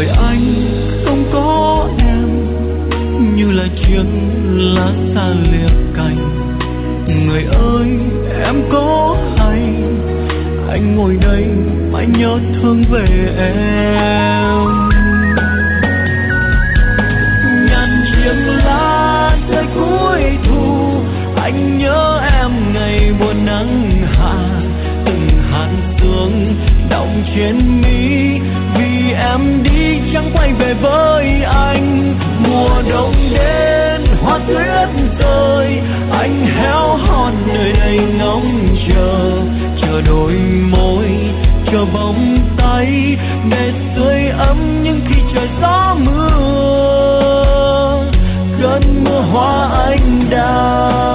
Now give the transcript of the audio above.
đời anh không có em, như là chiếc lá xa lìa cành. Người ơi em có hay anh ngồi đây mãi nhớ thương về em. Nhàn chiếc lá rơi cuối thu, anh nhớ em ngày mùa nắng hạ. Từng hạt sương đọng trên mi, vì em đi chẳng quay về với anh. Mùa đông đến hoa tuyết rơi, anh héo hon nơi đây ngóng chờ. Chờ đôi môi, chờ vòng tay để sưởi ấm những khi trời gió mưa. Cơn mưa hoa anh đào.